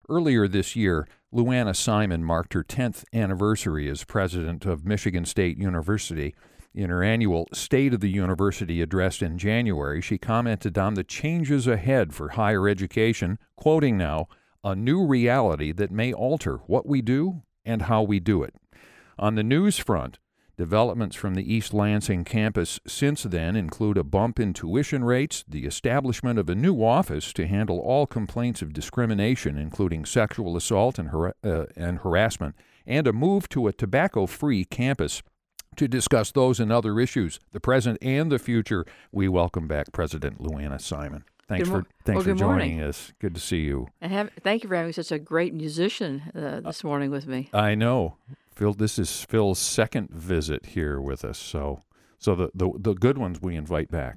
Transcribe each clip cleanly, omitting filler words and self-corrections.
Earlier this year, Luana Simon marked her 10th anniversary as president of Michigan State University. In her annual State of the University address in January, she commented on the changes ahead for higher education, quoting now, "a new reality that may alter what we do and how we do it." On the news front, developments from the East Lansing campus since then include a bump in tuition rates, the establishment of a new office to handle all complaints of discrimination, including sexual assault and harassment, and a move to a tobacco-free campus. To discuss those and other issues, the present and the future, we welcome back President Luana Simon. Thanks for joining us. Good to see you. And thank you for having such a great musician this morning with me. I know. Phil, this is Phil's second visit here with us, so the good ones we invite back.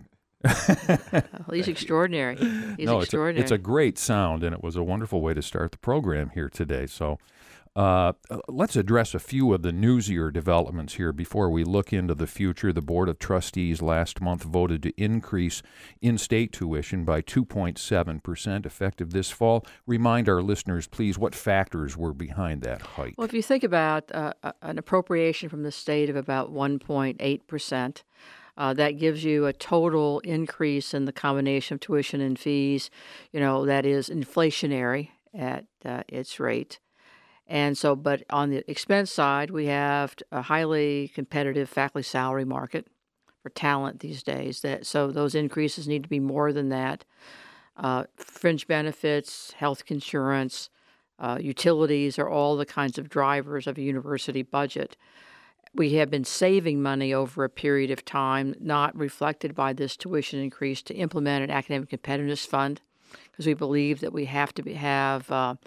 He's extraordinary. Extraordinary. It's a great sound, and it was a wonderful way to start the program here today. So let's address a few of the newsier developments here before we look into the future. The Board of Trustees last month voted to increase in-state tuition by 2.7% effective this fall. Remind our listeners, please, what factors were behind that hike? Well, if you think about an appropriation from the state of about 1.8%, that gives you a total increase in the combination of tuition and fees, that is inflationary at its rate. And so, but on the expense side, we have a highly competitive faculty salary market for talent these days. So those increases need to be more than that. Fringe benefits, health insurance, utilities are all the kinds of drivers of a university budget. We have been saving money over a period of time, not reflected by this tuition increase, to implement an academic competitiveness fund, because we believe that we have to have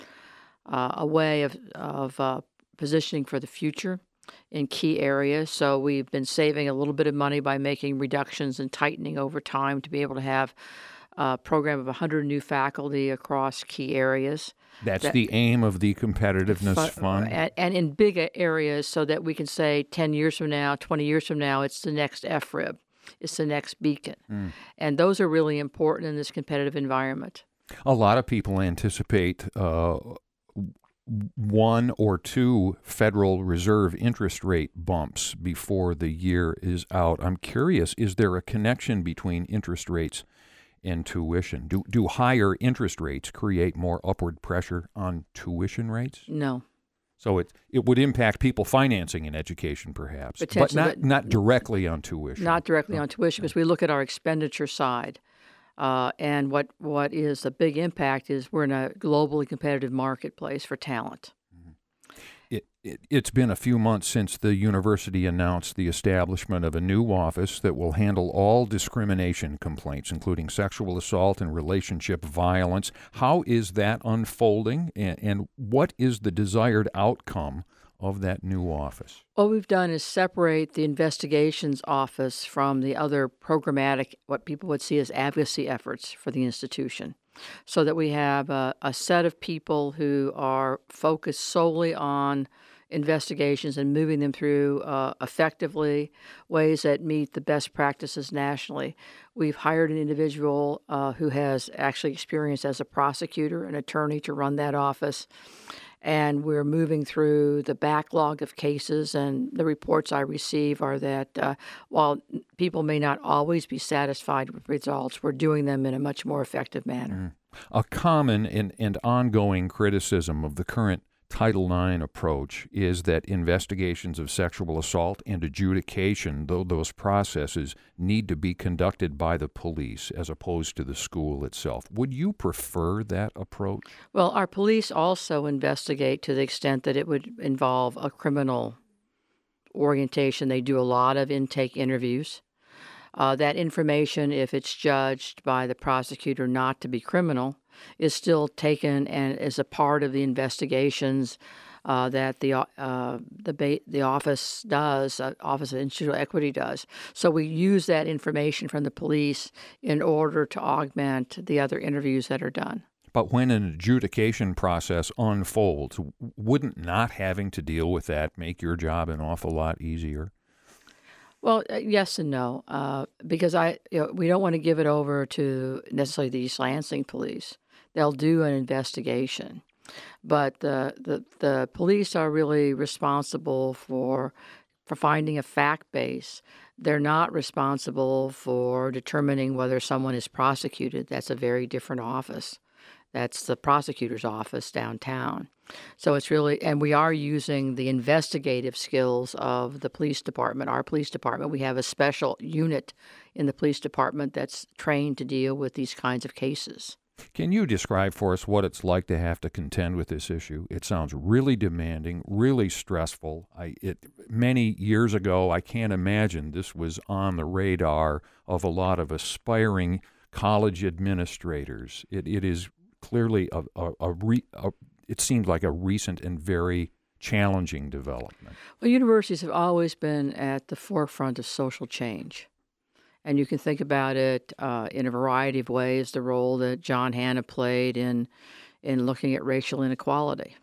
a way of positioning for the future in key areas. So we've been saving a little bit of money by making reductions and tightening over time to be able to have a program of 100 new faculty across key areas. That's the aim of the Competitiveness Fund? And in big areas, so that we can say 10 years from now, 20 years from now, it's the next FRIB. It's the next beacon. And those are really important in this competitive environment. A lot of people anticipate one or two Federal Reserve interest rate bumps before the year is out. I'm curious, is there a connection between interest rates and tuition? Do higher interest rates create more upward pressure on tuition rates? No. So it would impact people financing in education, perhaps, but not directly on tuition. Not directly on tuition, because we look at our expenditure side. And what is a big impact is we're in a globally competitive marketplace for talent. It's been a few months since the university announced the establishment of a new office that will handle all discrimination complaints, including sexual assault and relationship violence. How is that unfolding, and what is the desired outcome of that new office? What we've done is separate the investigations office from the other programmatic, what people would see as advocacy efforts for the institution, so that we have a set of people who are focused solely on investigations and moving them through effectively, ways that meet the best practices nationally. We've hired an individual who has actually experience as a prosecutor, an attorney, to run that office. And we're moving through the backlog of cases, and the reports I receive are that while people may not always be satisfied with results, we're doing them in a much more effective manner. A common and ongoing criticism of the current Title IX approach is that investigations of sexual assault and adjudication, though those processes need to be conducted by the police as opposed to the school itself. Would you prefer that approach? Well, our police also investigate to the extent that it would involve a criminal orientation. They do a lot of intake interviews. That information, if it's judged by the prosecutor not to be criminal, is still taken and is a part of the investigations that the office does, Office of Institutional Equity does. So we use that information from the police in order to augment the other interviews that are done. But when an adjudication process unfolds, wouldn't not having to deal with that make your job an awful lot easier? Well, yes and no, because we don't want to give it over to necessarily the East Lansing police. They'll do an investigation. But the police are really responsible for finding a fact base. They're not responsible for determining whether someone is prosecuted. That's a very different office. That's the prosecutor's office downtown. So it's really, and we are using the investigative skills of the police department, our police department. We have a special unit in the police department that's trained to deal with these kinds of cases. Can you describe for us what it's like to have to contend with this issue? It sounds really demanding, really stressful. Many years ago, I can't imagine this was on the radar of a lot of aspiring college administrators. It is clearly it seems like a recent and very challenging development. Well, universities have always been at the forefront of social change. And you can think about it in a variety of ways, the role that John Hannah played in looking at racial inequality,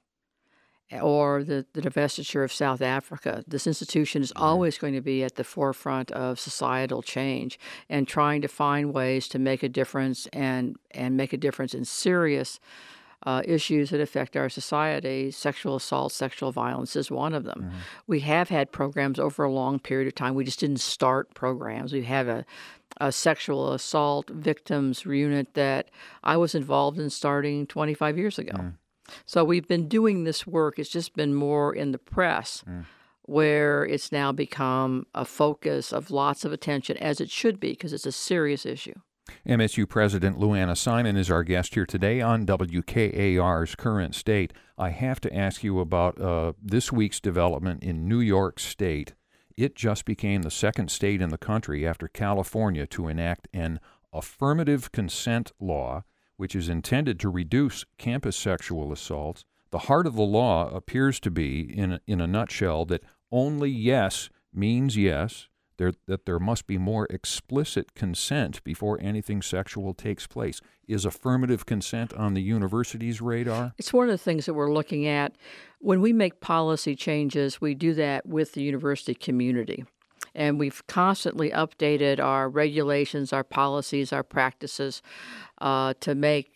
or the divestiture of South Africa. This institution is always going to be at the forefront of societal change and trying to find ways to make a difference and make a difference in serious issues that affect our society. Sexual assault, sexual violence is one of them. Mm-hmm. We have had programs over a long period of time. We just didn't start programs. We have a sexual assault victims unit that I was involved in starting 25 years ago. Mm. So we've been doing this work. It's just been more in the press where it's now become a focus of lots of attention, as it should be, because it's a serious issue. MSU President Lou Anna Simon is our guest here today on WKAR's Current State. I have to ask you about this week's development in New York State. It just became the second state in the country after California to enact an affirmative consent law, which is intended to reduce campus sexual assaults. The heart of the law appears to be, in a nutshell, that only yes means yes, that there must be more explicit consent before anything sexual takes place. Is affirmative consent on the university's radar? It's one of the things that we're looking at. When we make policy changes, we do that with the university community. And we've constantly updated our regulations, our policies, our practices to make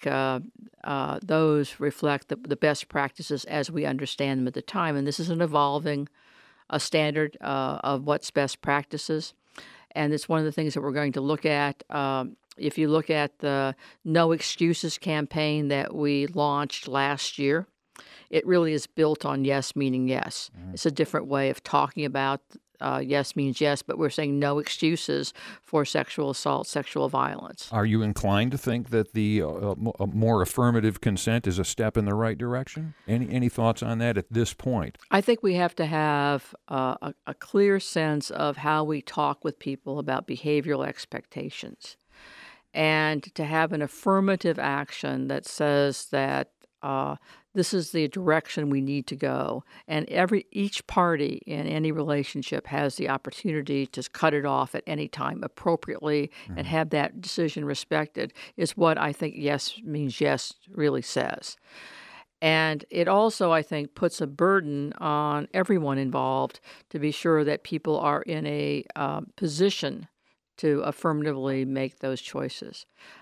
those reflect the best practices as we understand them at the time. And this is an evolving standard of what's best practices. And it's one of the things that we're going to look at. If you look at the No Excuses campaign that we launched last year, it really is built on yes meaning yes. Mm-hmm. It's a different way of talking about yes means yes, but we're saying no excuses for sexual assault, sexual violence. Are you inclined to think that the more affirmative consent is a step in the right direction? Any thoughts on that at this point? I think we have to have a clear sense of how we talk with people about behavioral expectations, and to have an affirmative action that says that this is the direction we need to go. And each party in any relationship has the opportunity to cut it off at any time appropriately and have that decision respected, is what I think yes means yes really says. And it also, I think, puts a burden on everyone involved to be sure that people are in a position to affirmatively make those choices.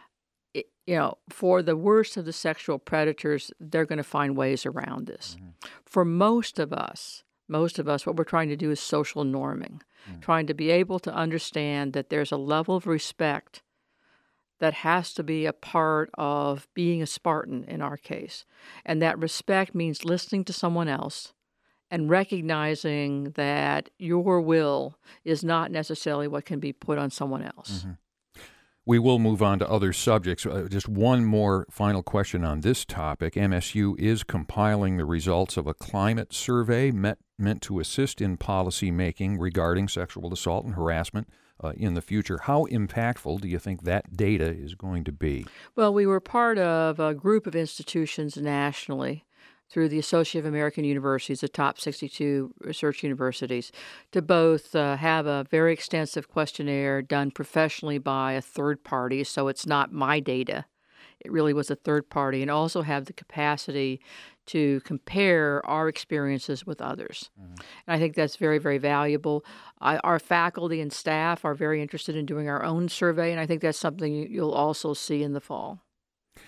For the worst of the sexual predators, they're going to find ways around this. Mm-hmm. For most of us, what we're trying to do is social norming, trying to be able to understand that there's a level of respect that has to be a part of being a Spartan in our case. And that respect means listening to someone else and recognizing that your will is not necessarily what can be put on someone else. Mm-hmm. We will move on to other subjects. Just one more final question on this topic. MSU is compiling the results of a climate survey meant to assist in policy making regarding sexual assault and harassment in the future. How impactful do you think that data is going to be? Well, we were part of a group of institutions nationally through the Association of American Universities, the top 62 research universities, to both have a very extensive questionnaire done professionally by a third party, so it's not my data. It really was a third party, and also have the capacity to compare our experiences with others. Mm-hmm. And I think that's very, very valuable. Our faculty and staff are very interested in doing our own survey, and I think that's something you'll also see in the fall.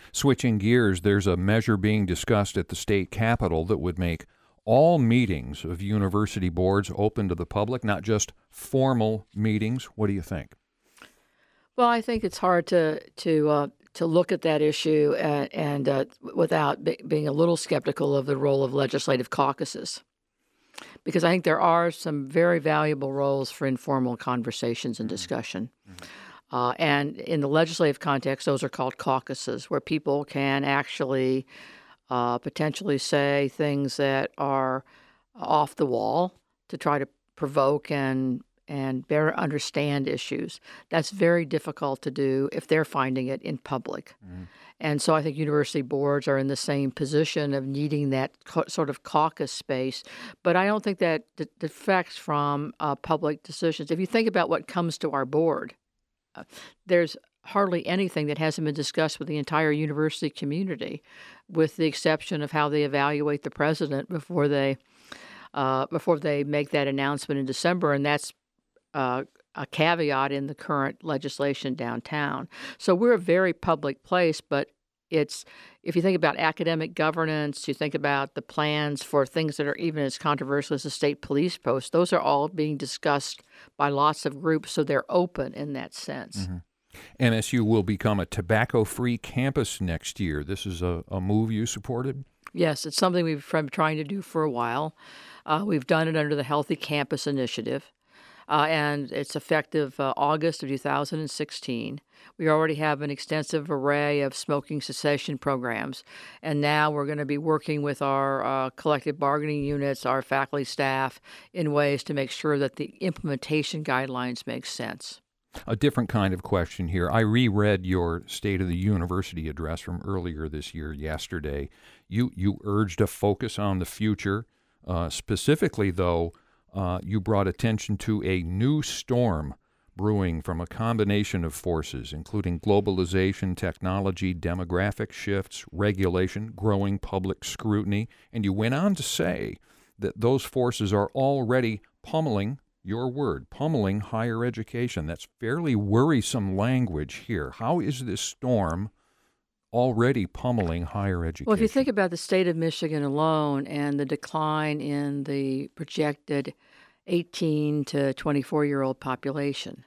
Switching gears, there's a measure being discussed at the state capitol that would make all meetings of university boards open to the public, not just formal meetings. What do you think? Well, I think it's hard to look at that issue and without being a little skeptical of the role of legislative caucuses, because I think there are some very valuable roles for informal conversations and discussion. And in the legislative context, those are called caucuses, where people can actually potentially say things that are off the wall to try to provoke and better understand issues. That's very difficult to do if they're finding it in public. And so I think university boards are in the same position of needing that sort of caucus space. But I don't think that defects from public decisions. If you think about what comes to our board, there's hardly anything that hasn't been discussed with the entire university community, with the exception of how they evaluate the president before they make that announcement in December, and that's a caveat in the current legislation downtown. So we're a very public place, but if you think about academic governance, you think about the plans for things that are even as controversial as the state police post, those are all being discussed by lots of groups, so they're open in that sense. MSU will become a tobacco-free campus next year. This is a move you supported? Yes, it's something we've been trying to do for a while. We've done it under the Healthy Campus Initiative, and it's effective August of 2016. We already have an extensive array of smoking cessation programs, and now we're going to be working with our collective bargaining units, our faculty staff, in ways to make sure that the implementation guidelines make sense. A different kind of question here. I reread your State of the University address from earlier this year, yesterday. You urged a focus on the future. Specifically, though, you brought attention to a new storm brewing from a combination of forces, including globalization, technology, demographic shifts, regulation, growing public scrutiny. And you went on to say that those forces are already pummeling, your word, pummeling higher education. That's fairly worrisome language here. How is this storm already pummeling higher education? Well, if you think about the state of Michigan alone and the decline in the projected 18 to 24-year-old population,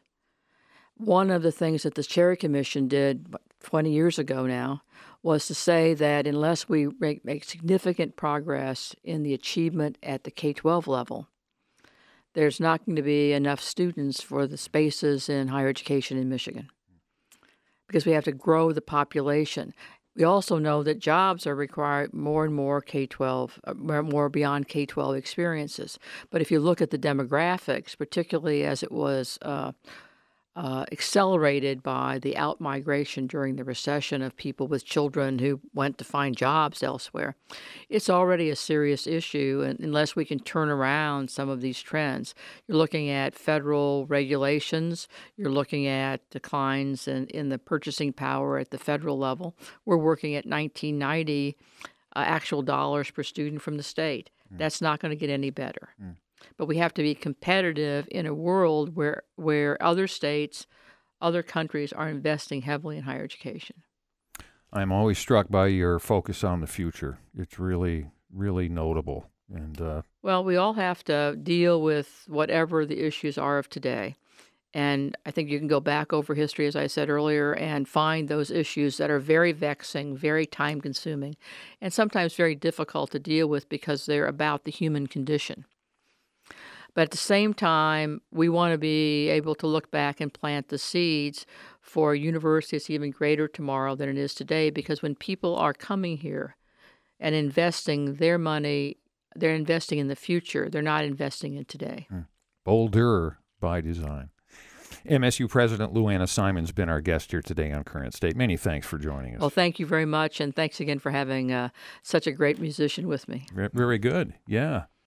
one of the things that the Cherry Commission did 20 years ago now was to say that unless we make significant progress in the achievement at the K-12 level, there's not going to be enough students for the spaces in higher education in Michigan, because we have to grow the population. We also know that jobs are required more and more K-12, more beyond K-12 experiences. But if you look at the demographics, particularly as it was accelerated by the out-migration during the recession of people with children who went to find jobs elsewhere, it's already a serious issue. And unless we can turn around some of these trends, you're looking at federal regulations, you're looking at declines in the purchasing power at the federal level. We're working at 1990 actual dollars per student from the state. That's not going to get any better. But we have to be competitive in a world where other states, other countries are investing heavily in higher education. I'm always struck by your focus on the future. It's really, really notable. And well, we all have to deal with whatever the issues are of today. And I think you can go back over history, as I said earlier, and find those issues that are very vexing, very time-consuming, and sometimes very difficult to deal with because they're about the human condition. But at the same time, we want to be able to look back and plant the seeds for a university that's even greater tomorrow than it is today, because when people are coming here and investing their money, they're investing in the future. They're not investing in today. Bolder by design. MSU President Lou Anna Simon's been our guest here today on Current State. Many thanks for joining us. Well, thank you very much, and thanks again for having such a great musician with me. Very good. Yeah.